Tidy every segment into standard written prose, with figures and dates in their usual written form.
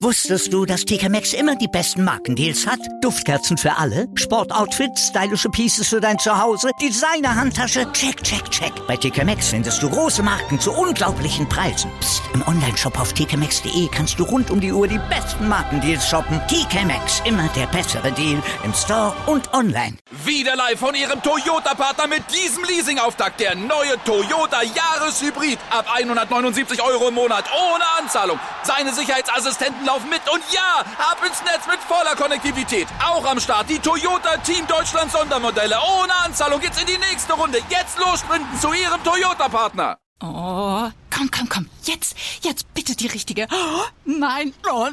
Wusstest du, dass TK Maxx immer die besten Markendeals hat? Duftkerzen für alle, Sportoutfits, stylische Pieces für dein Zuhause, Designer-Handtasche, check, check, check. Bei TK Maxx findest du große Marken zu unglaublichen Preisen. Psst. Im Onlineshop auf tkmaxx.de kannst du rund um die Uhr die besten Markendeals shoppen. TK Maxx, immer der bessere Deal im Store und online. Wieder live von Ihrem Toyota-Partner mit diesem Leasing-Auftakt. Der neue Toyota Jahreshybrid. Ab 179 € im Monat. Ohne Anzahlung. Seine Sicherheitsassistenten laufen mit. Und ja, ab ins Netz mit voller Konnektivität. Auch am Start die Toyota Team Deutschland Sondermodelle. Ohne Anzahlung geht's in die nächste Runde. Jetzt los sprinten zu Ihrem Toyota-Partner. Oh, komm. Jetzt bitte die richtige. Oh, nein. Doch,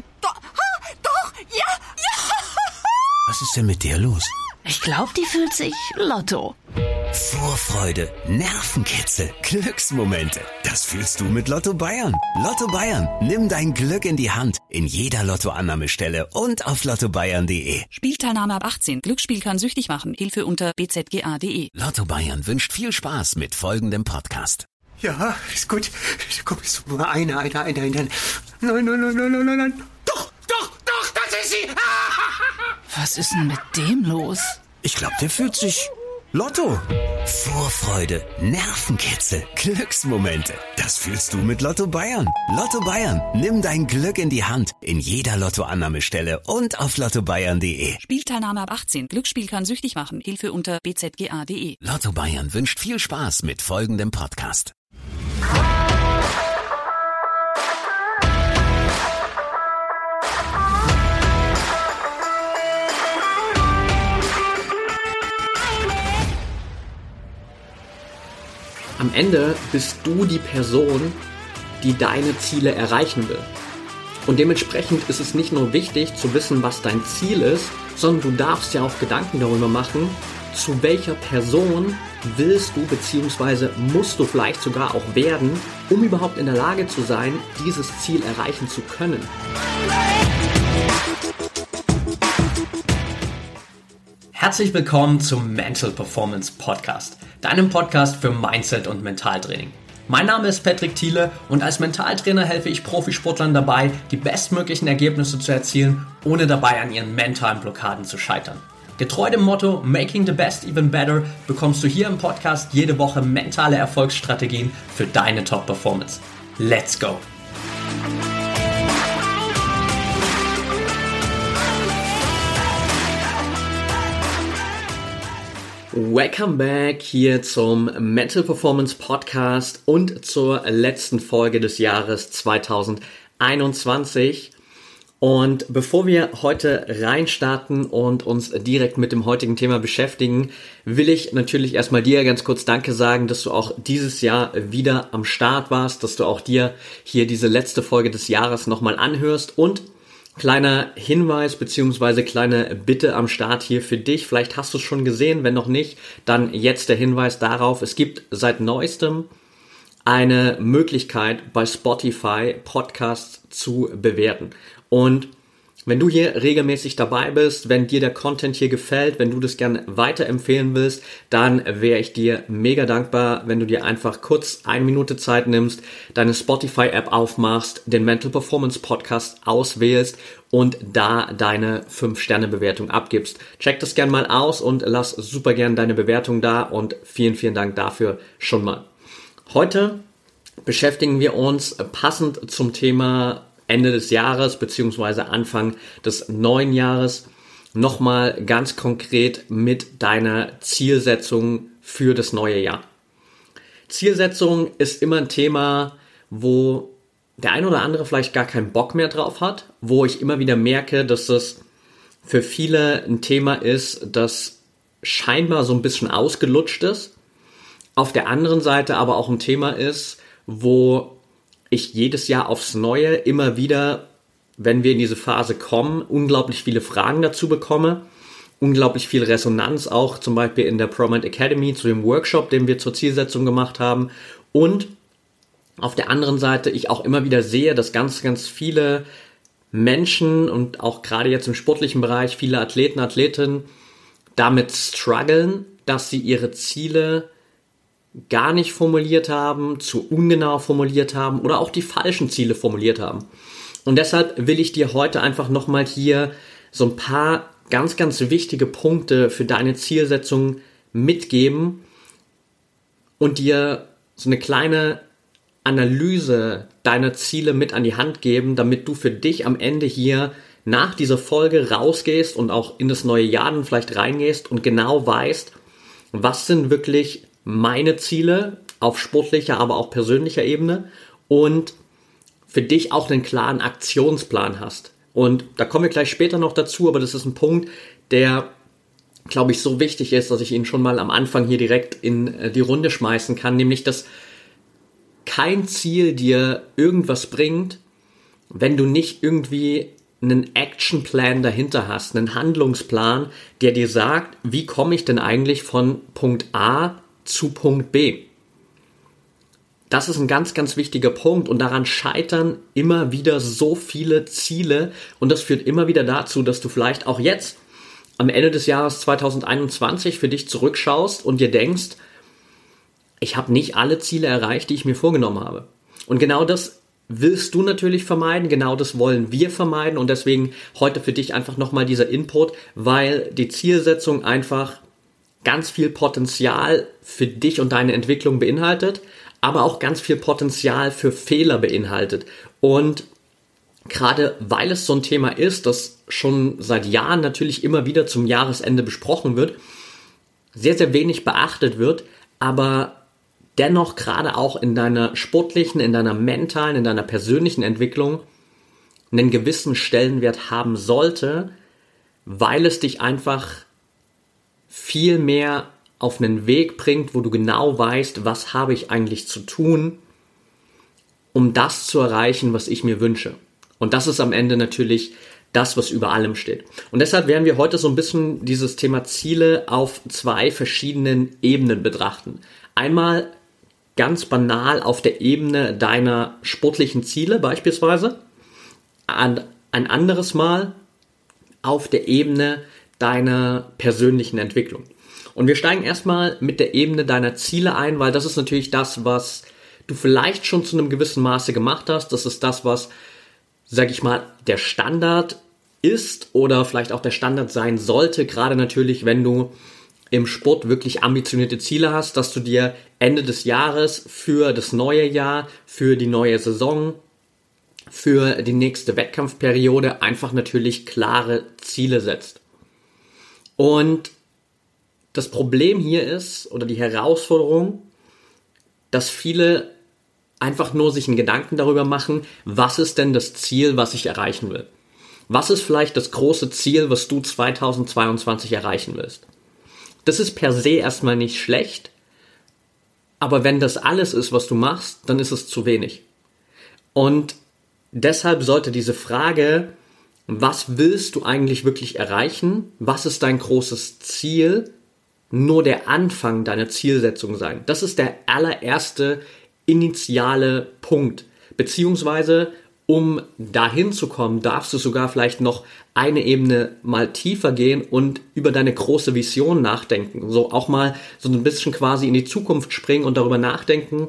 ja. Was ist denn mit der los? Ich glaube, die fühlt sich Lotto. Vorfreude, Nervenkitzel, Glücksmomente. Das fühlst du mit Lotto Bayern. Lotto Bayern, nimm dein Glück in die Hand. In jeder Lottoannahmestelle und auf lottobayern.de. Spielteilnahme ab 18. Glücksspiel kann süchtig machen. Hilfe unter bzga.de. Lotto Bayern wünscht viel Spaß mit folgendem Podcast. Ja, ist gut. Komm, ist nur eine. Nein. Doch, das ist sie. Was ist denn mit dem los? Ich glaube, der fühlt sich Lotto. Vorfreude, Nervenkitzel, Glücksmomente. Das fühlst du mit Lotto Bayern. Lotto Bayern, nimm dein Glück in die Hand. In jeder Lottoannahmestelle und auf lottobayern.de. Spielteilnahme ab 18. Glücksspiel kann süchtig machen. Hilfe unter bzga.de. Lotto Bayern wünscht viel Spaß mit folgendem Podcast. Am Ende bist du die Person, die deine Ziele erreichen will. Und dementsprechend ist es nicht nur wichtig zu wissen, was dein Ziel ist, sondern du darfst ja auch Gedanken darüber machen, zu welcher Person willst du bzw. musst du vielleicht sogar auch werden, um überhaupt in der Lage zu sein, dieses Ziel erreichen zu können. Herzlich willkommen zum Mental Performance Podcast, deinem Podcast für Mindset und Mentaltraining. Mein Name ist Patrick Thiele und als Mentaltrainer helfe ich Profisportlern dabei, die bestmöglichen Ergebnisse zu erzielen, ohne dabei an ihren mentalen Blockaden zu scheitern. Getreu dem Motto Making the Best Even Better bekommst du hier im Podcast jede Woche mentale Erfolgsstrategien für deine Top-Performance. Let's go! Welcome back hier zum Mental Performance Podcast und zur letzten Folge des Jahres 2021. Und bevor wir heute reinstarten und uns direkt mit dem heutigen Thema beschäftigen, will ich natürlich erstmal dir ganz kurz Danke sagen, dass du auch dieses Jahr wieder am Start warst, dass du auch dir hier diese letzte Folge des Jahres nochmal anhörst. Und kleiner Hinweis bzw. kleine Bitte am Start hier für dich. Vielleicht hast du es schon gesehen, wenn noch nicht, dann jetzt der Hinweis darauf. Es gibt seit neuestem eine Möglichkeit, bei Spotify Podcasts zu bewerten. Und wenn du hier regelmäßig dabei bist, wenn dir der Content hier gefällt, wenn du das gerne weiterempfehlen willst, dann wäre ich dir mega dankbar, wenn du dir einfach kurz 1 Minute Zeit nimmst, deine Spotify-App aufmachst, den Mental Performance Podcast auswählst und da deine 5-Sterne-Bewertung abgibst. Check das gerne mal aus und lass super gerne deine Bewertung da und vielen, vielen Dank dafür schon mal. Heute beschäftigen wir uns passend zum Thema Ende des Jahres bzw. Anfang des neuen Jahres nochmal ganz konkret mit deiner Zielsetzung für das neue Jahr. Zielsetzung ist immer ein Thema, wo der ein oder andere vielleicht gar keinen Bock mehr drauf hat, wo ich immer wieder merke, dass es für viele ein Thema ist, das scheinbar so ein bisschen ausgelutscht ist. Auf der anderen Seite aber auch ein Thema ist, wo ich jedes Jahr aufs Neue immer wieder, wenn wir in diese Phase kommen, unglaublich viele Fragen dazu bekomme, unglaublich viel Resonanz auch zum Beispiel in der ProMind Academy zu dem Workshop, den wir zur Zielsetzung gemacht haben, und auf der anderen Seite ich auch immer wieder sehe, dass ganz, ganz viele Menschen und auch gerade jetzt im sportlichen Bereich viele Athleten, Athletinnen damit strugglen, dass sie ihre Ziele gar nicht formuliert haben, zu ungenau formuliert haben oder auch die falschen Ziele formuliert haben. Und deshalb will ich dir heute einfach nochmal hier so ein paar ganz, ganz wichtige Punkte für deine Zielsetzung mitgeben und dir so eine kleine Analyse deiner Ziele mit an die Hand geben, damit du für dich am Ende hier nach dieser Folge rausgehst und auch in das neue Jahr dann vielleicht reingehst und genau weißt, was sind wirklich meine Ziele auf sportlicher, aber auch persönlicher Ebene und für dich auch einen klaren Aktionsplan hast. Und da kommen wir gleich später noch dazu, aber das ist ein Punkt, der, glaube ich, so wichtig ist, dass ich ihn schon mal am Anfang hier direkt in die Runde schmeißen kann, nämlich, dass kein Ziel dir irgendwas bringt, wenn du nicht irgendwie einen Actionplan dahinter hast, einen Handlungsplan, der dir sagt, wie komme ich denn eigentlich von Punkt A zu Punkt B? Das ist ein ganz, ganz wichtiger Punkt und daran scheitern immer wieder so viele Ziele und das führt immer wieder dazu, dass du vielleicht auch jetzt am Ende des Jahres 2021 für dich zurückschaust und dir denkst, ich habe nicht alle Ziele erreicht, die ich mir vorgenommen habe. Und genau das willst du natürlich vermeiden, genau das wollen wir vermeiden und deswegen heute für dich einfach nochmal dieser Input, weil die Zielsetzung einfach ganz viel Potenzial für dich und deine Entwicklung beinhaltet, aber auch ganz viel Potenzial für Fehler beinhaltet. Und gerade weil es so ein Thema ist, das schon seit Jahren natürlich immer wieder zum Jahresende besprochen wird, sehr, sehr wenig beachtet wird, aber dennoch gerade auch in deiner sportlichen, in deiner mentalen, in deiner persönlichen Entwicklung einen gewissen Stellenwert haben sollte, weil es dich einfach viel mehr auf einen Weg bringt, wo du genau weißt, was habe ich eigentlich zu tun, um das zu erreichen, was ich mir wünsche. Und das ist am Ende natürlich das, was über allem steht. Und deshalb werden wir heute so ein bisschen dieses Thema Ziele auf zwei verschiedenen Ebenen betrachten. Einmal ganz banal auf der Ebene deiner sportlichen Ziele beispielsweise, ein anderes Mal auf der Ebene deiner persönlichen Entwicklung. Und wir steigen erstmal mit der Ebene deiner Ziele ein, weil das ist natürlich das, was du vielleicht schon zu einem gewissen Maße gemacht hast. Das ist das, was, sag ich mal, der Standard ist oder vielleicht auch der Standard sein sollte, gerade natürlich, wenn du im Sport wirklich ambitionierte Ziele hast, dass du dir Ende des Jahres für das neue Jahr, für die neue Saison, für die nächste Wettkampfperiode einfach natürlich klare Ziele setzt. Und das Problem hier ist, oder die Herausforderung, dass viele einfach nur sich einen Gedanken darüber machen, was ist denn das Ziel, was ich erreichen will? Was ist vielleicht das große Ziel, was du 2022 erreichen willst? Das ist per se erstmal nicht schlecht, aber wenn das alles ist, was du machst, dann ist es zu wenig. Und deshalb sollte diese Frage, was willst du eigentlich wirklich erreichen? Was ist dein großes Ziel? Nur der Anfang deiner Zielsetzung sein. Das ist der allererste initiale Punkt. Beziehungsweise, um dahin zu kommen, darfst du sogar vielleicht noch eine Ebene mal tiefer gehen und über deine große Vision nachdenken. So auch mal so ein bisschen quasi in die Zukunft springen und darüber nachdenken,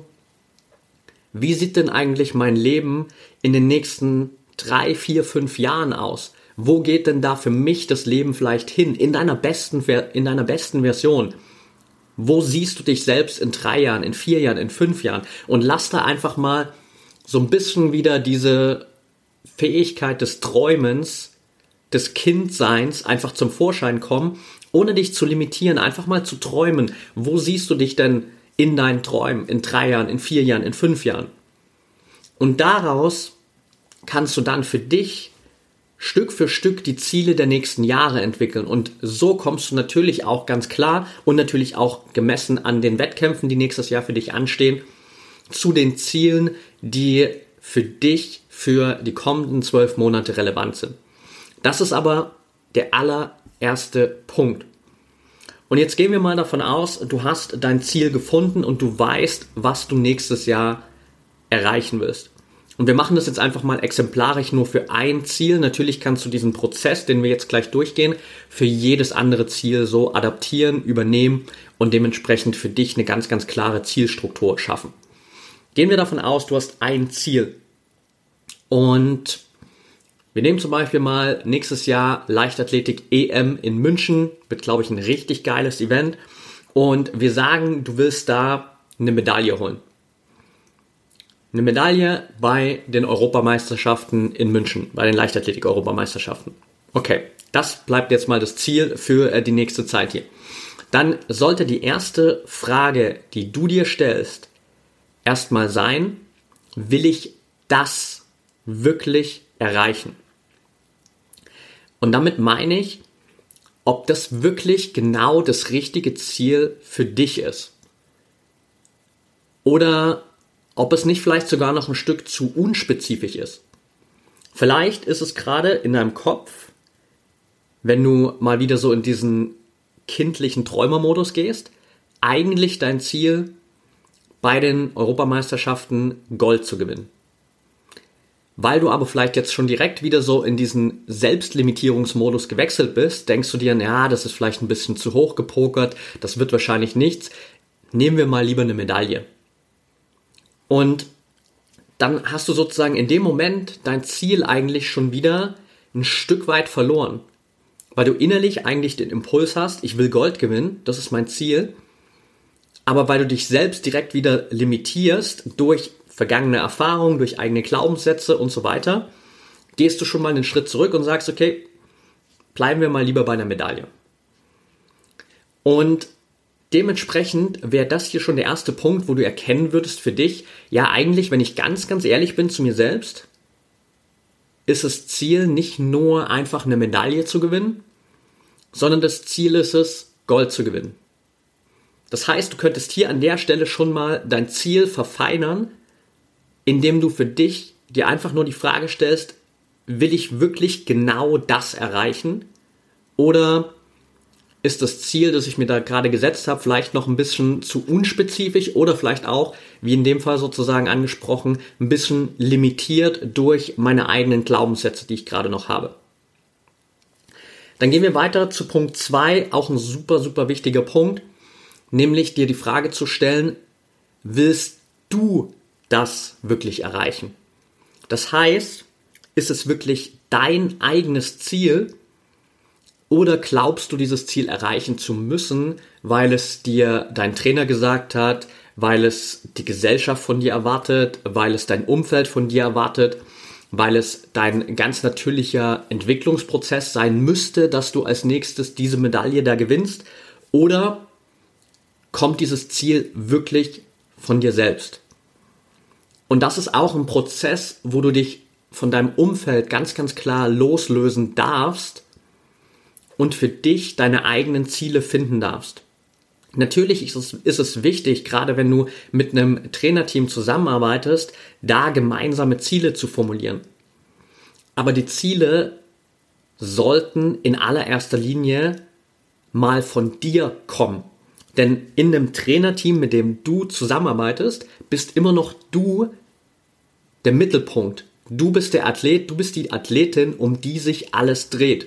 wie sieht denn eigentlich mein Leben in den nächsten 3, 4, 5 Jahren aus? Wo geht denn da für mich das Leben vielleicht hin? In deiner besten Version. Wo siehst du dich selbst in 3 Jahren, in 4 Jahren, in 5 Jahren? Und lass da einfach mal so ein bisschen wieder diese Fähigkeit des Träumens, des Kindseins einfach zum Vorschein kommen, ohne dich zu limitieren, einfach mal zu träumen. Wo siehst du dich denn in deinen Träumen, in 3 Jahren, in 4 Jahren, in 5 Jahren? Und daraus kannst du dann für dich Stück für Stück die Ziele der nächsten Jahre entwickeln. Und so kommst du natürlich auch ganz klar und natürlich auch gemessen an den Wettkämpfen, die nächstes Jahr für dich anstehen, zu den Zielen, die für dich für die kommenden 12 Monate relevant sind. Das ist aber der allererste Punkt. Und jetzt gehen wir mal davon aus, du hast dein Ziel gefunden und du weißt, was du nächstes Jahr erreichen willst. Und wir machen das jetzt einfach mal exemplarisch nur für ein Ziel. Natürlich kannst du diesen Prozess, den wir jetzt gleich durchgehen, für jedes andere Ziel so adaptieren, übernehmen und dementsprechend für dich eine ganz, ganz klare Zielstruktur schaffen. Gehen wir davon aus, du hast ein Ziel. Und Wir nehmen zum Beispiel mal nächstes Jahr Leichtathletik EM in München. Wird, glaube ich, ein richtig geiles Event. Und wir sagen, du willst da eine Medaille holen. Eine Medaille bei den Europameisterschaften in München, bei den Leichtathletik-Europameisterschaften. Okay, das bleibt jetzt mal das Ziel für die nächste Zeit hier. Dann sollte die erste Frage, die du dir stellst, erstmal sein, will ich das wirklich erreichen? Und damit meine ich, ob das wirklich genau das richtige Ziel für dich ist. Oder ob es nicht vielleicht sogar noch ein Stück zu unspezifisch ist. Vielleicht ist es gerade in deinem Kopf, wenn du mal wieder so in diesen kindlichen Träumermodus gehst, eigentlich dein Ziel, bei den Europameisterschaften Gold zu gewinnen. Weil du aber vielleicht jetzt schon direkt wieder so in diesen Selbstlimitierungsmodus gewechselt bist, denkst du dir, ja, das ist vielleicht ein bisschen zu hoch gepokert, das wird wahrscheinlich nichts, nehmen wir mal lieber eine Medaille. Und dann hast du sozusagen in dem Moment dein Ziel eigentlich schon wieder ein Stück weit verloren. Weil du innerlich eigentlich den Impuls hast, ich will Gold gewinnen, das ist mein Ziel. Aber weil du dich selbst direkt wieder limitierst durch vergangene Erfahrungen, durch eigene Glaubenssätze und so weiter, gehst du schon mal einen Schritt zurück und sagst, okay, bleiben wir mal lieber bei einer Medaille. Und dementsprechend wäre das hier schon der erste Punkt, wo du erkennen würdest für dich, ja eigentlich, wenn ich ganz, ganz ehrlich bin zu mir selbst, ist das Ziel nicht nur einfach eine Medaille zu gewinnen, sondern das Ziel ist es, Gold zu gewinnen. Das heißt, du könntest hier an der Stelle schon mal dein Ziel verfeinern, indem du für dich dir einfach nur die Frage stellst, will ich wirklich genau das erreichen? Oder ist das Ziel, das ich mir da gerade gesetzt habe, vielleicht noch ein bisschen zu unspezifisch oder vielleicht auch, wie in dem Fall sozusagen angesprochen, ein bisschen limitiert durch meine eigenen Glaubenssätze, die ich gerade noch habe. Dann gehen wir weiter zu Punkt 2, auch ein super, super wichtiger Punkt, nämlich dir die Frage zu stellen, willst du das wirklich erreichen? Das heißt, ist es wirklich dein eigenes Ziel oder glaubst du, dieses Ziel erreichen zu müssen, weil es dir dein Trainer gesagt hat, weil es die Gesellschaft von dir erwartet, weil es dein Umfeld von dir erwartet, weil es dein ganz natürlicher Entwicklungsprozess sein müsste, dass du als nächstes diese Medaille da gewinnst? Oder kommt dieses Ziel wirklich von dir selbst? Und das ist auch ein Prozess, wo du dich von deinem Umfeld ganz, ganz klar loslösen darfst und für dich deine eigenen Ziele finden darfst. Natürlich ist es wichtig, gerade wenn du mit einem Trainerteam zusammenarbeitest, da gemeinsame Ziele zu formulieren. Aber die Ziele sollten in allererster Linie mal von dir kommen. Denn in einem Trainerteam, mit dem du zusammenarbeitest, bist immer noch du der Mittelpunkt. Du bist der Athlet, du bist die Athletin, um die sich alles dreht.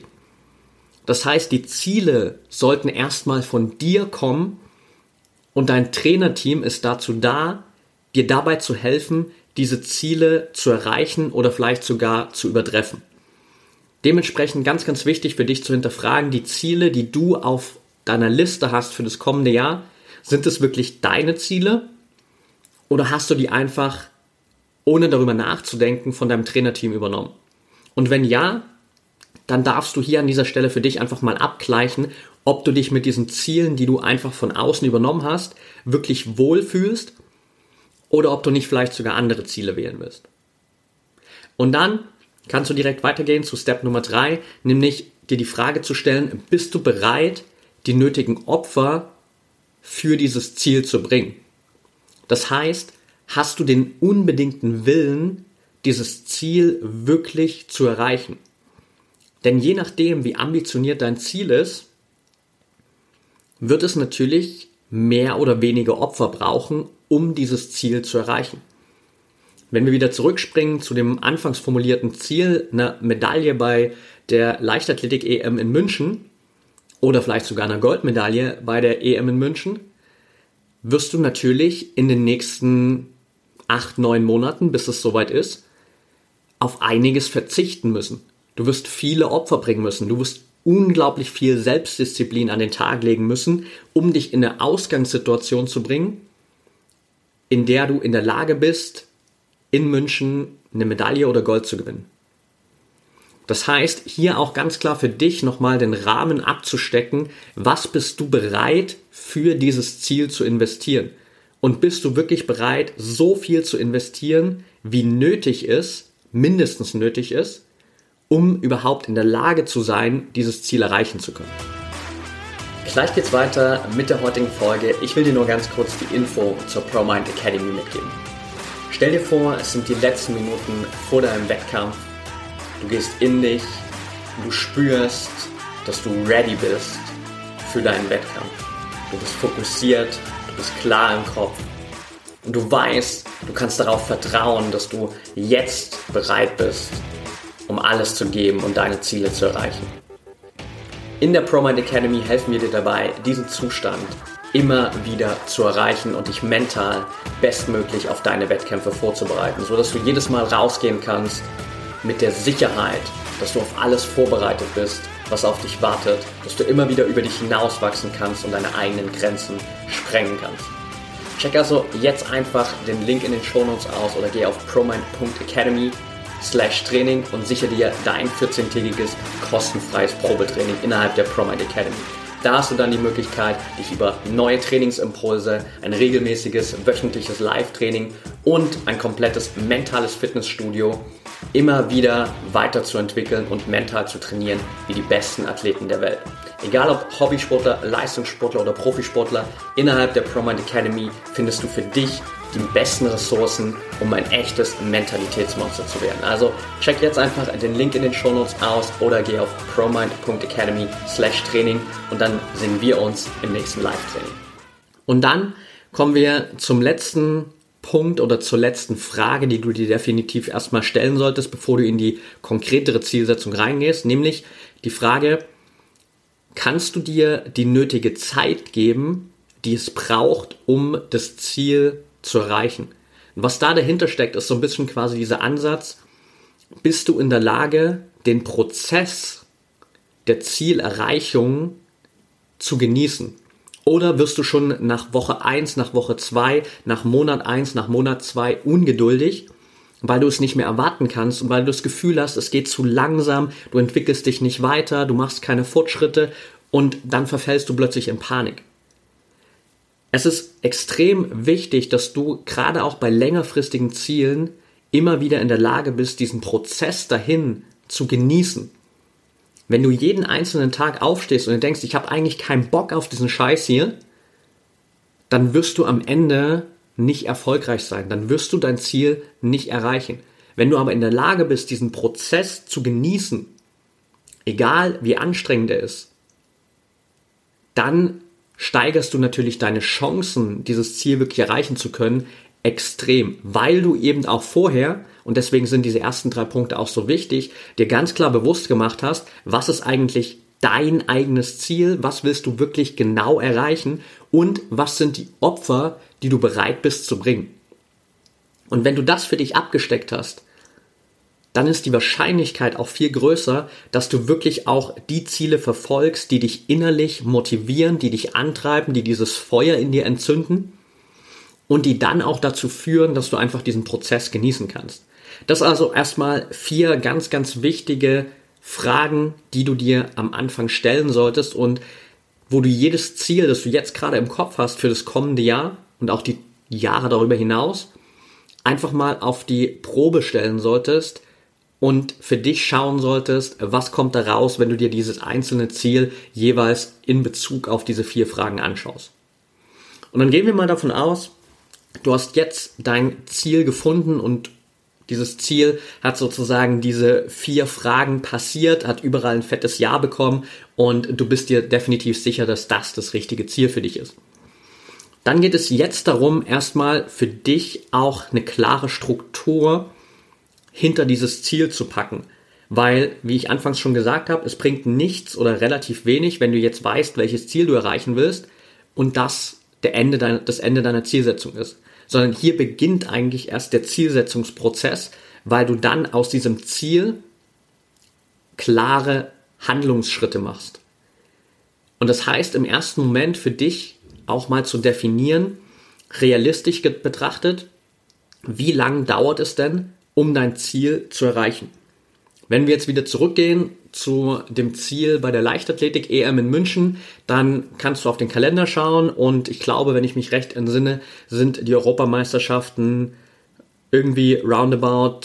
Das heißt, die Ziele sollten erstmal von dir kommen und dein Trainerteam ist dazu da, dir dabei zu helfen, diese Ziele zu erreichen oder vielleicht sogar zu übertreffen. Dementsprechend ganz, ganz wichtig für dich zu hinterfragen, die Ziele, die du auf deiner Liste hast für das kommende Jahr, sind es wirklich deine Ziele oder hast du die einfach, ohne darüber nachzudenken, von deinem Trainerteam übernommen? Und wenn ja, dann darfst du hier an dieser Stelle für dich einfach mal abgleichen, ob du dich mit diesen Zielen, die du einfach von außen übernommen hast, wirklich wohlfühlst oder ob du nicht vielleicht sogar andere Ziele wählen willst. Und dann kannst du direkt weitergehen zu Step Nummer 3, nämlich dir die Frage zu stellen, bist du bereit, die nötigen Opfer für dieses Ziel zu bringen? Das heißt, hast du den unbedingten Willen, dieses Ziel wirklich zu erreichen? Denn je nachdem, wie ambitioniert dein Ziel ist, wird es natürlich mehr oder weniger Opfer brauchen, um dieses Ziel zu erreichen. Wenn wir wieder zurückspringen zu dem anfangs formulierten Ziel, einer Medaille bei der Leichtathletik-EM in München oder vielleicht sogar einer Goldmedaille bei der EM in München, wirst du natürlich in den nächsten 8-9 Monaten, bis es soweit ist, auf einiges verzichten müssen. Du wirst viele Opfer bringen müssen. Du wirst unglaublich viel Selbstdisziplin an den Tag legen müssen, um dich in eine Ausgangssituation zu bringen, in der du in der Lage bist, in München eine Medaille oder Gold zu gewinnen. Das heißt, hier auch ganz klar für dich nochmal den Rahmen abzustecken, was bist du bereit für dieses Ziel zu investieren? Und bist du wirklich bereit, so viel zu investieren, wie nötig ist, mindestens nötig ist, um überhaupt in der Lage zu sein, dieses Ziel erreichen zu können? Gleich geht's weiter mit der heutigen Folge. Ich will dir nur ganz kurz die Info zur ProMind Academy mitgeben. Stell dir vor, es sind die letzten Minuten vor deinem Wettkampf. Du gehst in dich, du spürst, dass du ready bist für deinen Wettkampf. Du bist fokussiert, du bist klar im Kopf und du weißt, du kannst darauf vertrauen, dass du jetzt bereit bist, um alles zu geben und deine Ziele zu erreichen. In der ProMind Academy helfen wir dir dabei, diesen Zustand immer wieder zu erreichen und dich mental bestmöglich auf deine Wettkämpfe vorzubereiten, sodass du jedes Mal rausgehen kannst mit der Sicherheit, dass du auf alles vorbereitet bist, was auf dich wartet, dass du immer wieder über dich hinauswachsen kannst und deine eigenen Grenzen sprengen kannst. Check also jetzt einfach den Link in den Shownotes aus oder geh auf promind.academy/Training und sichere dir dein 14-tägiges kostenfreies Probetraining innerhalb der ProMind Academy. Da hast du dann die Möglichkeit, dich über neue Trainingsimpulse, ein regelmäßiges wöchentliches Live-Training und ein komplettes mentales Fitnessstudio immer wieder weiterzuentwickeln und mental zu trainieren wie die besten Athleten der Welt. Egal ob Hobbysportler, Leistungssportler oder Profisportler, innerhalb der ProMind Academy findest du für dich die besten Ressourcen, um ein echtes Mentalitätsmonster zu werden. Also check jetzt einfach den Link in den Shownotes aus oder geh auf promind.academy/Training und dann sehen wir uns im nächsten Live-Training. Und dann kommen wir zum letzten Punkt oder zur letzten Frage, die du dir definitiv erstmal stellen solltest, bevor du in die konkretere Zielsetzung reingehst, nämlich die Frage: Kannst du dir die nötige Zeit geben, die es braucht, um das Ziel zu erreichen? Und was da dahinter steckt, ist so ein bisschen quasi dieser Ansatz: Bist du in der Lage, den Prozess der Zielerreichung zu genießen? Oder wirst du schon nach Woche 1, nach Woche 2, nach Monat 1, nach Monat 2 ungeduldig, weil du es nicht mehr erwarten kannst und weil du das Gefühl hast, es geht zu langsam, du entwickelst dich nicht weiter, du machst keine Fortschritte und dann verfällst du plötzlich in Panik. Es ist extrem wichtig, dass du gerade auch bei längerfristigen Zielen immer wieder in der Lage bist, diesen Prozess dahin zu genießen. Wenn du jeden einzelnen Tag aufstehst und du denkst, ich habe eigentlich keinen Bock auf diesen Scheiß hier, dann wirst du am Ende nicht erfolgreich sein. Dann wirst du dein Ziel nicht erreichen. Wenn du aber in der Lage bist, diesen Prozess zu genießen, egal wie anstrengend er ist, dann steigerst du natürlich deine Chancen, dieses Ziel wirklich erreichen zu können, extrem, weil du eben auch vorher, und deswegen sind diese ersten 3 Punkte auch so wichtig, dir ganz klar bewusst gemacht hast, was ist eigentlich dein eigenes Ziel, was willst du wirklich genau erreichen und was sind die Opfer, die du bereit bist zu bringen. Und wenn du das für dich abgesteckt hast, dann ist die Wahrscheinlichkeit auch viel größer, dass du wirklich auch die Ziele verfolgst, die dich innerlich motivieren, die dich antreiben, die dieses Feuer in dir entzünden und die dann auch dazu führen, dass du einfach diesen Prozess genießen kannst. Das also erstmal 4 ganz, ganz wichtige Fragen, die du dir am Anfang stellen solltest und wo du jedes Ziel, das du jetzt gerade im Kopf hast für das kommende Jahr und auch die Jahre darüber hinaus, einfach mal auf die Probe stellen solltest und für dich schauen solltest, was kommt da raus, wenn du dir dieses einzelne Ziel jeweils in Bezug auf diese 4 Fragen anschaust. Und dann gehen wir mal davon aus, du hast jetzt dein Ziel gefunden und dieses Ziel hat sozusagen diese 4 Fragen passiert, hat überall ein fettes Ja bekommen und du bist dir definitiv sicher, dass das richtige Ziel für dich ist. Dann geht es jetzt darum, erstmal für dich auch eine klare Struktur hinter dieses Ziel zu packen. Weil, wie ich anfangs schon gesagt habe, es bringt nichts oder relativ wenig, wenn du jetzt weißt, welches Ziel du erreichen willst und das das Ende deiner Zielsetzung ist. Sondern hier beginnt eigentlich erst der Zielsetzungsprozess, weil du dann aus diesem Ziel klare Handlungsschritte machst. Und das heißt im ersten Moment für dich auch mal zu definieren, realistisch betrachtet, wie lange dauert es denn, um dein Ziel zu erreichen. Wenn wir jetzt wieder zurückgehen zu dem Ziel bei der Leichtathletik EM in München, dann kannst du auf den Kalender schauen und ich glaube, wenn ich mich recht entsinne, sind die Europameisterschaften irgendwie roundabout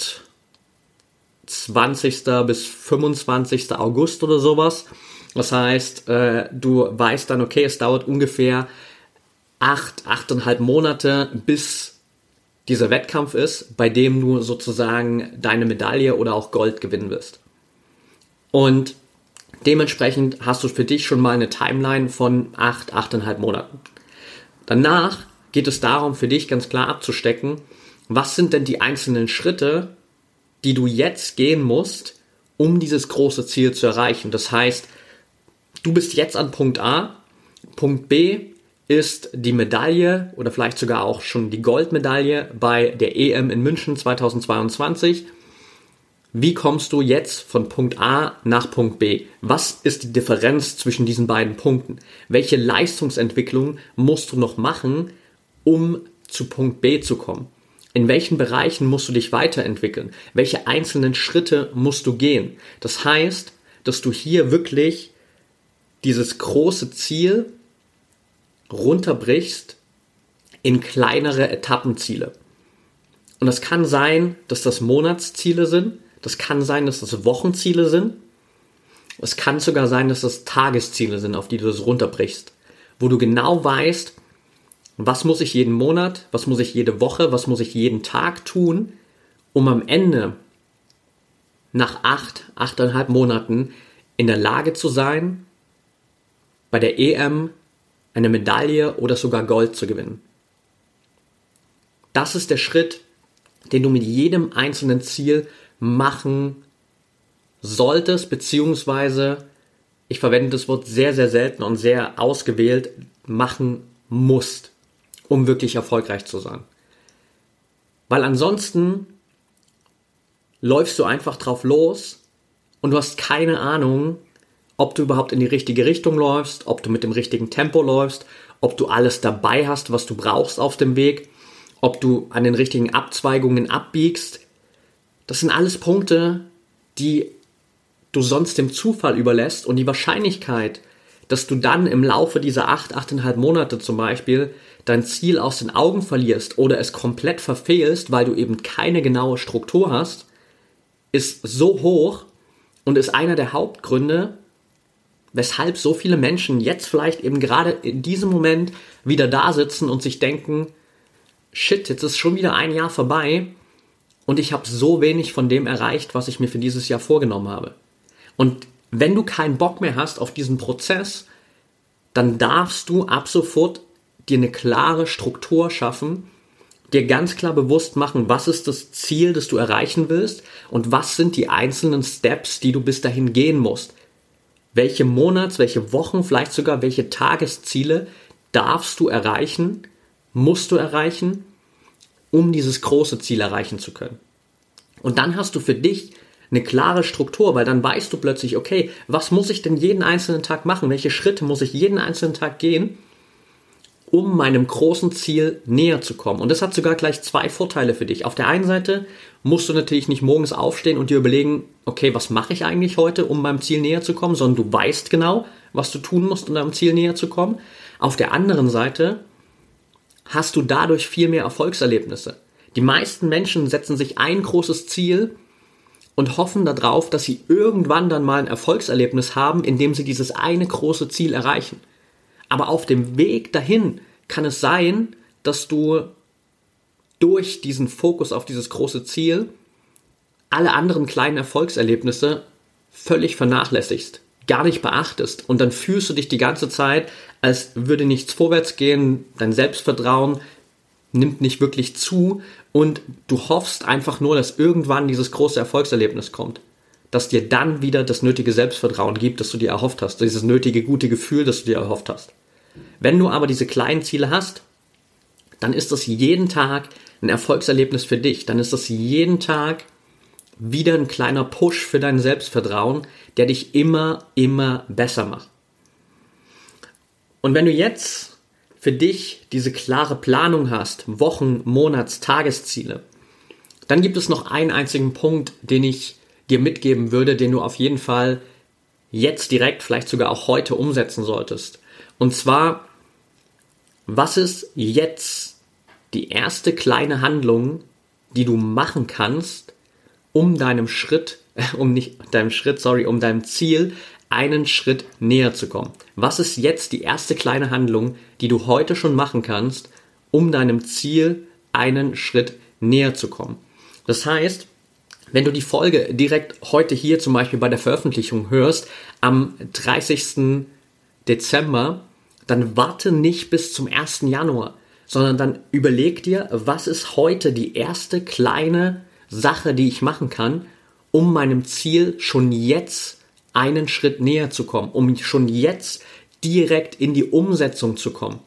20. bis 25. August oder sowas. Das heißt, du weißt dann, okay, es dauert ungefähr 8,5 Monate, bis dieser Wettkampf ist, bei dem du sozusagen deine Medaille oder auch Gold gewinnen wirst. Und dementsprechend hast du für dich schon mal eine Timeline von 8,5 Monaten. Danach geht es darum, für dich ganz klar abzustecken, was sind denn die einzelnen Schritte, die du jetzt gehen musst, um dieses große Ziel zu erreichen. Das heißt, du bist jetzt an Punkt A, Punkt B ist die Medaille oder vielleicht sogar auch schon die Goldmedaille bei der EM in München 2022. Wie kommst du jetzt von Punkt A nach Punkt B? Was ist die Differenz zwischen diesen beiden Punkten? Welche Leistungsentwicklung musst du noch machen, um zu Punkt B zu kommen? In welchen Bereichen musst du dich weiterentwickeln? Welche einzelnen Schritte musst du gehen? Das heißt, dass du hier wirklich dieses große Ziel runterbrichst in kleinere Etappenziele. Und das kann sein, dass das Monatsziele sind. Das kann sein, dass das Wochenziele sind. Es kann sogar sein, dass das Tagesziele sind, auf die du das runterbrichst. Wo du genau weißt, was muss ich jeden Monat, was muss ich jede Woche, was muss ich jeden Tag tun, um am Ende nach 8,5 Monaten in der Lage zu sein, bei der EM eine Medaille oder sogar Gold zu gewinnen. Das ist der Schritt, den du mit jedem einzelnen Ziel machen solltest, beziehungsweise, ich verwende das Wort sehr, sehr selten und sehr ausgewählt, machen musst, um wirklich erfolgreich zu sein. Weil ansonsten läufst du einfach drauf los und du hast keine Ahnung, ob du überhaupt in die richtige Richtung läufst, ob du mit dem richtigen Tempo läufst, ob du alles dabei hast, was du brauchst auf dem Weg, ob du an den richtigen Abzweigungen abbiegst. Das sind alles Punkte, die du sonst dem Zufall überlässt und die Wahrscheinlichkeit, dass du dann im Laufe dieser 8,5 Monate zum Beispiel dein Ziel aus den Augen verlierst oder es komplett verfehlst, weil du eben keine genaue Struktur hast, ist so hoch und ist einer der Hauptgründe, weshalb so viele Menschen jetzt vielleicht eben gerade in diesem Moment wieder da sitzen und sich denken, shit, jetzt ist schon wieder ein Jahr vorbei und ich habe so wenig von dem erreicht, was ich mir für dieses Jahr vorgenommen habe. Und wenn du keinen Bock mehr hast auf diesen Prozess, dann darfst du ab sofort dir eine klare Struktur schaffen, dir ganz klar bewusst machen, was ist das Ziel, das du erreichen willst und was sind die einzelnen Steps, die du bis dahin gehen musst. Welche welche Wochen, vielleicht sogar welche Tagesziele darfst du erreichen, musst du erreichen, um dieses große Ziel erreichen zu können. Und dann hast du für dich eine klare Struktur, weil dann weißt du plötzlich, okay, was muss ich denn jeden einzelnen Tag machen? Welche Schritte muss ich jeden einzelnen Tag gehen, um meinem großen Ziel näher zu kommen? Und das hat sogar gleich 2 Vorteile für dich. Auf der einen Seite musst du natürlich nicht morgens aufstehen und dir überlegen, okay, was mache ich eigentlich heute, um meinem Ziel näher zu kommen, sondern du weißt genau, was du tun musst, um deinem Ziel näher zu kommen. Auf der anderen Seite hast du dadurch viel mehr Erfolgserlebnisse. Die meisten Menschen setzen sich ein großes Ziel und hoffen darauf, dass sie irgendwann dann mal ein Erfolgserlebnis haben, indem sie dieses eine große Ziel erreichen. Aber auf dem Weg dahin kann es sein, dass du durch diesen Fokus auf dieses große Ziel alle anderen kleinen Erfolgserlebnisse völlig vernachlässigst, gar nicht beachtest und dann fühlst du dich die ganze Zeit, als würde nichts vorwärts gehen, dein Selbstvertrauen nimmt nicht wirklich zu und du hoffst einfach nur, dass irgendwann dieses große Erfolgserlebnis kommt, dass dir dann wieder das nötige Selbstvertrauen gibt, das du dir erhofft hast, dieses nötige gute Gefühl, das du dir erhofft hast. Wenn du aber diese kleinen Ziele hast, dann ist das jeden Tag ein Erfolgserlebnis für dich, dann ist das jeden Tag wieder ein kleiner Push für dein Selbstvertrauen, der dich immer besser macht. Und wenn du jetzt für dich diese klare Planung hast, Wochen-, Monats-, Tagesziele, dann gibt es noch einen einzigen Punkt, den ich dir mitgeben würde, den du auf jeden Fall jetzt direkt, vielleicht sogar auch heute umsetzen solltest. Und zwar, was ist jetzt die erste kleine Handlung, die du machen kannst, um deinem Ziel einen Schritt näher zu kommen? Was ist jetzt die erste kleine Handlung, die du heute schon machen kannst, um deinem Ziel einen Schritt näher zu kommen? Das heißt, wenn du die Folge direkt heute hier zum Beispiel bei der Veröffentlichung hörst, am 30. Dezember, dann warte nicht bis zum 1. Januar, sondern dann überleg dir, was ist heute die erste kleine Sache, die ich machen kann, um meinem Ziel schon jetzt einen Schritt näher zu kommen, um schon jetzt direkt in die Umsetzung zu kommen.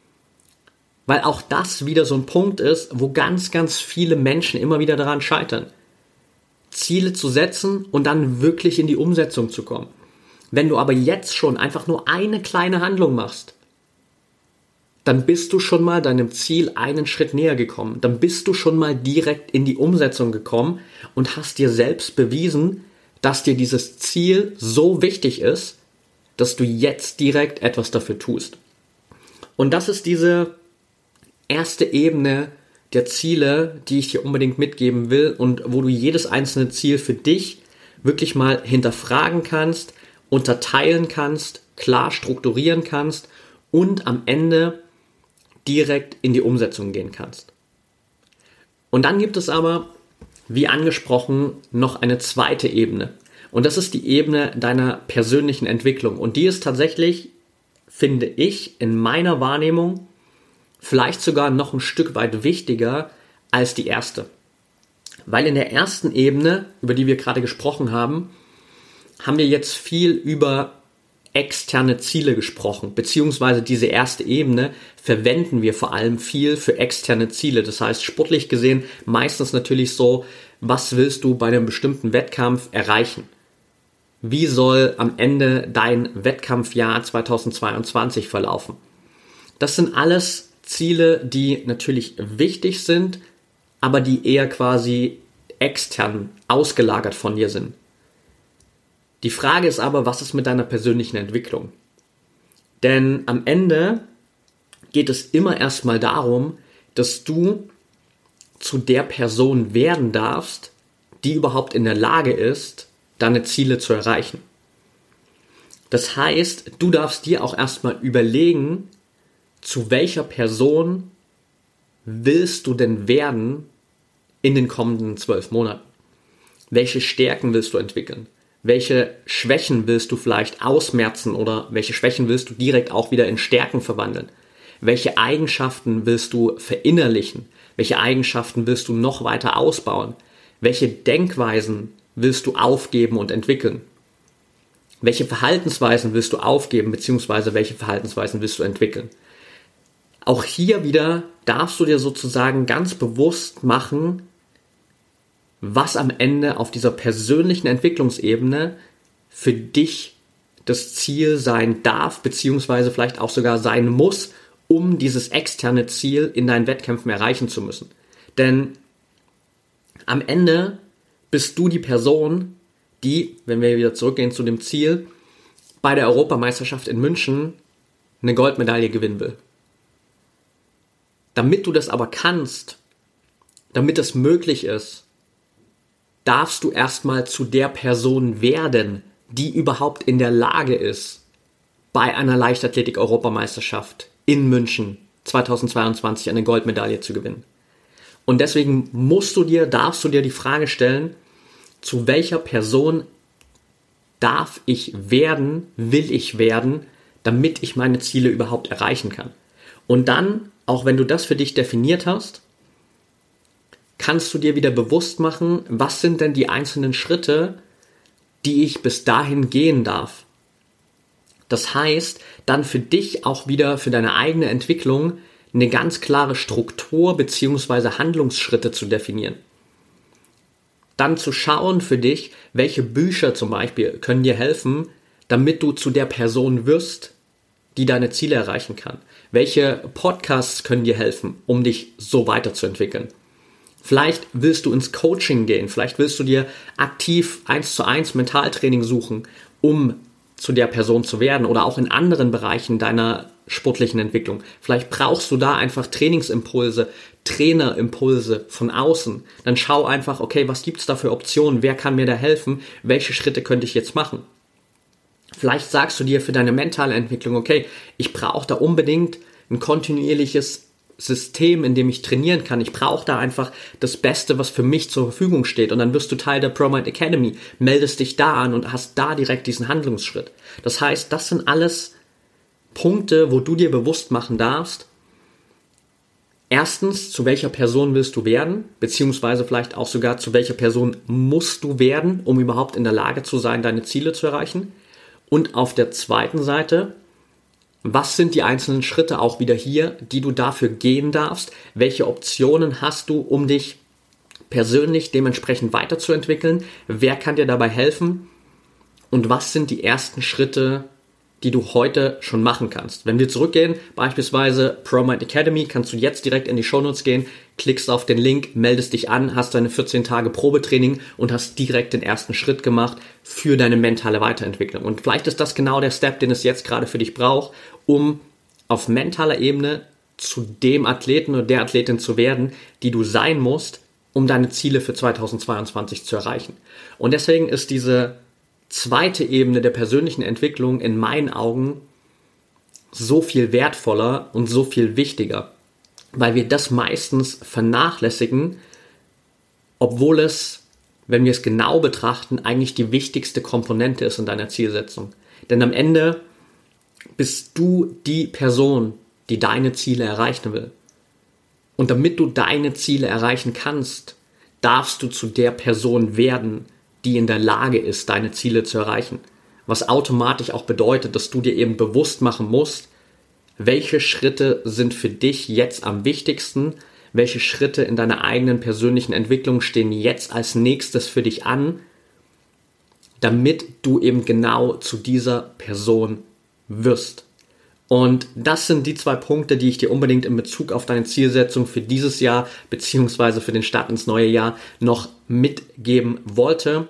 Weil auch das wieder so ein Punkt ist, wo ganz viele Menschen immer wieder daran scheitern. Ziele zu setzen und dann wirklich in die Umsetzung zu kommen. Wenn du aber jetzt schon einfach nur eine kleine Handlung machst, dann bist du schon mal deinem Ziel einen Schritt näher gekommen. Dann bist du schon mal direkt in die Umsetzung gekommen und hast dir selbst bewiesen, dass dir dieses Ziel so wichtig ist, dass du jetzt direkt etwas dafür tust. Und das ist diese erste Ebene der Ziele, die ich dir unbedingt mitgeben will und wo du jedes einzelne Ziel für dich wirklich mal hinterfragen kannst, unterteilen kannst, klar strukturieren kannst und am Ende direkt in die Umsetzung gehen kannst. Und dann gibt es aber, wie angesprochen, noch eine zweite Ebene. Und das ist die Ebene deiner persönlichen Entwicklung. Und die ist tatsächlich, finde ich, in meiner Wahrnehmung vielleicht sogar noch ein Stück weit wichtiger als die erste. Weil in der ersten Ebene, über die wir gerade gesprochen haben, haben wir jetzt viel über externe Ziele gesprochen, beziehungsweise diese erste Ebene verwenden wir vor allem viel für externe Ziele. Das heißt, sportlich gesehen meistens natürlich so, was willst du bei einem bestimmten Wettkampf erreichen? Wie soll am Ende dein Wettkampfjahr 2022 verlaufen? Das sind alles Ziele, die natürlich wichtig sind, aber die eher quasi extern ausgelagert von dir sind. Die Frage ist aber, was ist mit deiner persönlichen Entwicklung? Denn am Ende geht es immer erstmal darum, dass du zu der Person werden darfst, die überhaupt in der Lage ist, deine Ziele zu erreichen. Das heißt, du darfst dir auch erstmal überlegen, zu welcher Person willst du denn werden in den kommenden 12 Monaten? Welche Stärken willst du entwickeln? Welche Schwächen willst du vielleicht ausmerzen oder welche Schwächen willst du direkt auch wieder in Stärken verwandeln? Welche Eigenschaften willst du verinnerlichen? Welche Eigenschaften willst du noch weiter ausbauen? Welche Denkweisen willst du aufgeben und entwickeln? Welche Verhaltensweisen willst du aufgeben bzw. welche Verhaltensweisen willst du entwickeln? Auch hier wieder darfst du dir sozusagen ganz bewusst machen, was am Ende auf dieser persönlichen Entwicklungsebene für dich das Ziel sein darf, beziehungsweise vielleicht auch sogar sein muss, um dieses externe Ziel in deinen Wettkämpfen erreichen zu müssen. Denn am Ende bist du die Person, die, wenn wir wieder zurückgehen zu dem Ziel, bei der Europameisterschaft in München eine Goldmedaille gewinnen will. Damit du das aber kannst, damit es möglich ist, darfst du erstmal zu der Person werden, die überhaupt in der Lage ist, bei einer Leichtathletik-Europameisterschaft in München 2022 eine Goldmedaille zu gewinnen. Und deswegen darfst du dir die Frage stellen, zu welcher Person darf ich werden, will ich werden, damit ich meine Ziele überhaupt erreichen kann. Und dann, auch wenn du das für dich definiert hast, kannst du dir wieder bewusst machen, was sind denn die einzelnen Schritte, die ich bis dahin gehen darf. Das heißt, dann für dich auch wieder für deine eigene Entwicklung eine ganz klare Struktur bzw. Handlungsschritte zu definieren. dann zu schauen für dich, welche Bücher zum Beispiel können dir helfen, damit du zu der Person wirst, die deine Ziele erreichen kann. Welche Podcasts können dir helfen, um dich so weiterzuentwickeln? Vielleicht willst du ins Coaching gehen, vielleicht willst du dir aktiv 1:1 Mentaltraining suchen, um zu der Person zu werden oder auch in anderen Bereichen deiner sportlichen Entwicklung. Vielleicht brauchst du da einfach Trainingsimpulse, Trainerimpulse von außen. Dann schau einfach, okay, was gibt's da für Optionen? Wer kann mir da helfen? Welche Schritte könnte ich jetzt machen? Vielleicht sagst du dir für deine mentale Entwicklung, okay, ich brauche da unbedingt ein kontinuierliches System, in dem ich trainieren kann. Ich brauche da einfach das Beste, was für mich zur Verfügung steht. Und dann wirst du Teil der ProMind Academy, meldest dich da an und hast da direkt diesen Handlungsschritt. Das heißt, das sind alles Punkte, wo du dir bewusst machen darfst, erstens, zu welcher Person willst du werden, beziehungsweise vielleicht auch sogar zu welcher Person musst du werden, um überhaupt in der Lage zu sein, deine Ziele zu erreichen. Und auf der zweiten Seite, was sind die einzelnen Schritte auch wieder hier, die du dafür gehen darfst? Welche Optionen hast du, um dich persönlich dementsprechend weiterzuentwickeln? Wer kann dir dabei helfen? Und was sind die ersten Schritte, die du heute schon machen kannst? Wenn wir zurückgehen, beispielsweise ProMind Academy, kannst du jetzt direkt in die Shownotes gehen, klickst auf den Link, meldest dich an, hast deine 14 Tage Probetraining und hast direkt den ersten Schritt gemacht für deine mentale Weiterentwicklung. Und vielleicht ist das genau der Step, den es jetzt gerade für dich braucht, um auf mentaler Ebene zu dem Athleten oder der Athletin zu werden, die du sein musst, um deine Ziele für 2022 zu erreichen. Und deswegen ist diese zweite Ebene der persönlichen Entwicklung in meinen Augen so viel wertvoller und so viel wichtiger, weil wir das meistens vernachlässigen, obwohl es, wenn wir es genau betrachten, eigentlich die wichtigste Komponente ist in deiner Zielsetzung. Denn am Ende bist du die Person, die deine Ziele erreichen will. Und damit du deine Ziele erreichen kannst, darfst du zu der Person werden, die in der Lage ist, deine Ziele zu erreichen. Was automatisch auch bedeutet, dass du dir eben bewusst machen musst, welche Schritte sind für dich jetzt am wichtigsten, welche Schritte in deiner eigenen persönlichen Entwicklung stehen jetzt als nächstes für dich an, damit du eben genau zu dieser Person wirst. Und das sind die 2 Punkte, die ich dir unbedingt in Bezug auf deine Zielsetzung für dieses Jahr beziehungsweise für den Start ins neue Jahr noch mitgeben wollte.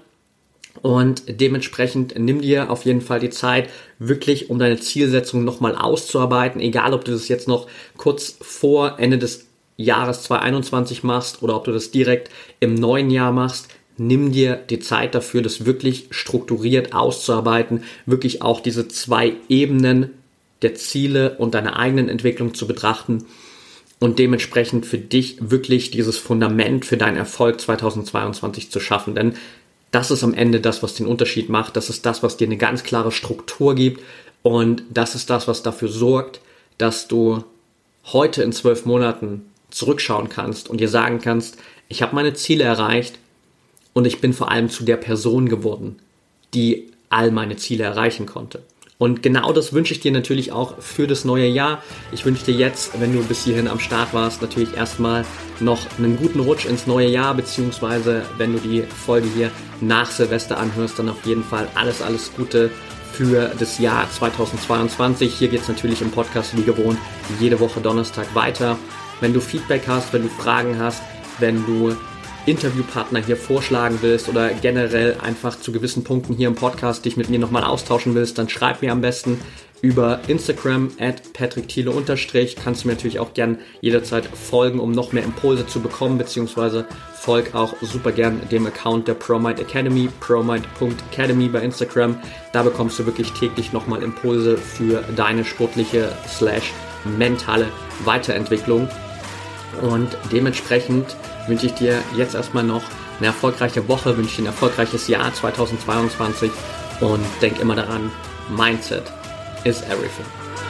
Und dementsprechend nimm dir auf jeden Fall die Zeit, wirklich um deine Zielsetzung nochmal auszuarbeiten, egal ob du das jetzt noch kurz vor Ende des Jahres 2021 machst oder ob du das direkt im neuen Jahr machst. Nimm dir die Zeit dafür, das wirklich strukturiert auszuarbeiten, wirklich auch diese 2 Ebenen der Ziele und deiner eigenen Entwicklung zu betrachten und dementsprechend für dich wirklich dieses Fundament für deinen Erfolg 2022 zu schaffen. Denn das ist am Ende das, was den Unterschied macht. Das ist das, was dir eine ganz klare Struktur gibt und das ist das, was dafür sorgt, dass du heute in 12 Monaten zurückschauen kannst und dir sagen kannst, ich habe meine Ziele erreicht und ich bin vor allem zu der Person geworden, die all meine Ziele erreichen konnte. Und genau das wünsche ich dir natürlich auch für das neue Jahr. Ich wünsche dir jetzt, wenn du bis hierhin am Start warst, natürlich erstmal noch einen guten Rutsch ins neue Jahr, beziehungsweise wenn du die Folge hier nach Silvester anhörst, dann auf jeden Fall alles Gute für das Jahr 2022. Hier geht es natürlich im Podcast wie gewohnt jede Woche Donnerstag weiter. Wenn du Feedback hast, wenn du Fragen hast, wenn du Interviewpartner hier vorschlagen willst oder generell einfach zu gewissen Punkten hier im Podcast dich mit mir nochmal austauschen willst, dann schreib mir am besten über Instagram @patrickthiele_. Kannst du mir natürlich auch gern jederzeit folgen, um noch mehr Impulse zu bekommen, beziehungsweise folg auch super gern dem Account der ProMind Academy, promind.academy bei Instagram. Da bekommst du wirklich täglich nochmal Impulse für deine sportliche / mentale Weiterentwicklung. Und dementsprechend wünsche ich dir jetzt erstmal noch eine erfolgreiche Woche, wünsche dir ein erfolgreiches Jahr 2022 und denk immer daran, Mindset is everything.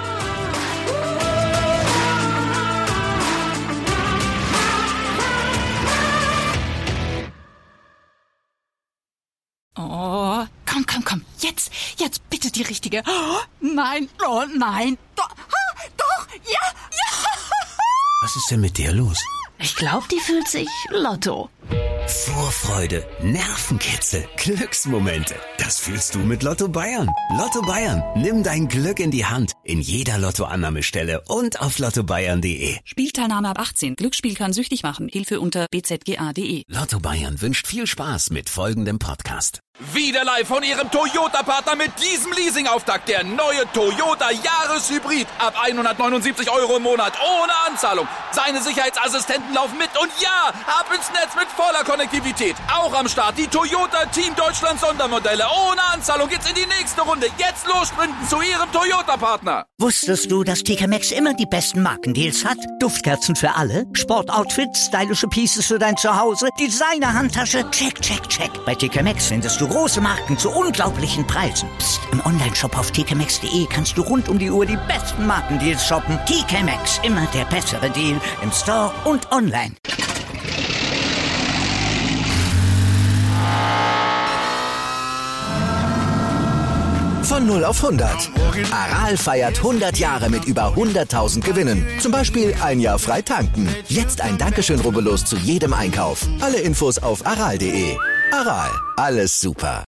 Oh, komm, jetzt bitte die richtige. Oh, nein, doch, ja. Was ist denn mit der los? Ich glaube, die fühlt sich Lotto. Vorfreude, Nervenkitzel, Glücksmomente. Das fühlst du mit Lotto Bayern. Lotto Bayern, nimm dein Glück in die Hand. In jeder Lottoannahmestelle und auf lottobayern.de. Spielteilnahme ab 18. Glücksspiel kann süchtig machen. Hilfe unter bzga.de. Lotto Bayern wünscht viel Spaß mit folgendem Podcast. Wieder live von Ihrem Toyota-Partner mit diesem Leasing-Auftakt. Der neue Toyota Jahreshybrid. Ab 179 Euro im Monat. Ohne Anzahlung. Seine Sicherheitsassistenten laufen mit. Und ja, ab ins Netz mit voller Konnektivität. Auch am Start die Toyota Team Deutschland Sondermodelle. Ohne Anzahlung geht's in die nächste Runde. Jetzt los sprinten zu Ihrem Toyota-Partner. Wusstest du, dass TK Maxx immer die besten Markendeals hat? Duftkerzen für alle, Sportoutfits, stylische Pieces für dein Zuhause, Designer-Handtasche, check, check, check. Bei TK Maxx findest du große Marken zu unglaublichen Preisen. Psst. Im Onlineshop auf tkmaxx.de kannst du rund um die Uhr die besten Markendeals shoppen. TK Maxx, immer der bessere Deal im Store und online. Von 0 auf 100. Aral feiert 100 Jahre mit über 100.000 Gewinnen. Zum Beispiel ein Jahr frei tanken. Jetzt ein Dankeschön, rubbellos zu jedem Einkauf. Alle Infos auf aral.de. Aral, alles super.